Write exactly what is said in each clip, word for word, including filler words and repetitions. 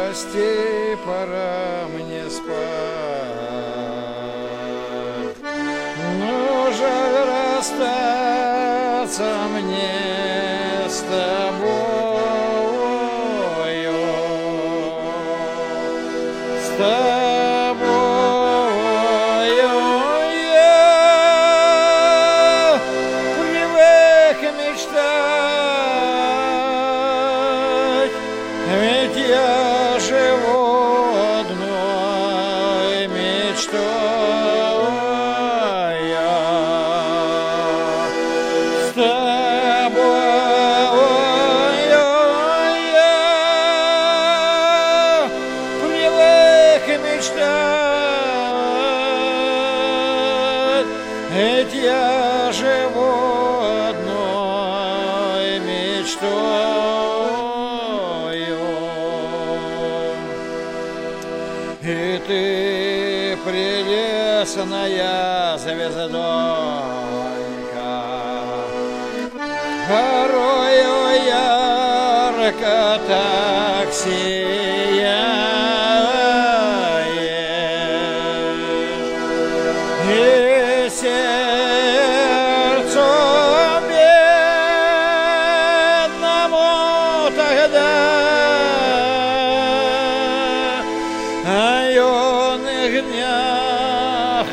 прости, пора мне спать. Ну, жаль расстаться мне с тобою, с тобою я привык мечтать, ведь я живу одной мечтой. С тобою я привык мечтать, ведь я живу одной мечтою. И ты прелестная звездонька, порою ярко так сияешь, и сердцу бедному тогда о юных днях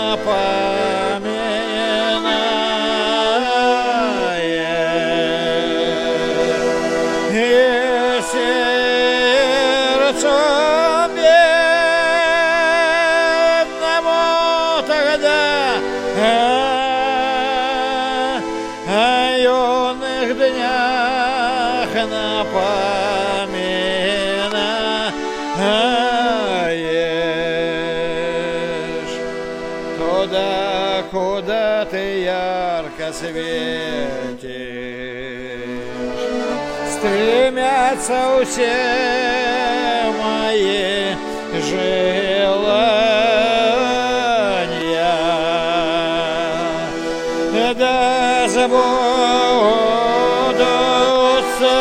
напоминаешь, и сердцу бедному тогда о юных днях напоминаешь. Туда, куда ты ярко светишь, стремятся все мои желания, да забудутся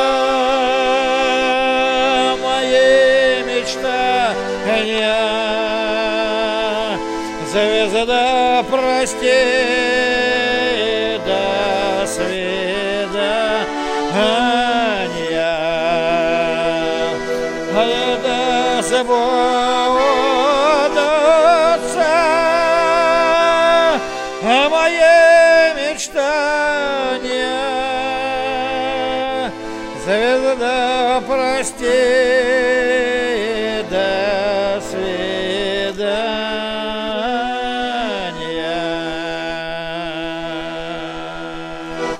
мои мечтания. Звезда, прости, до свидания, да забудутся мои мечтания. Звезда, прости,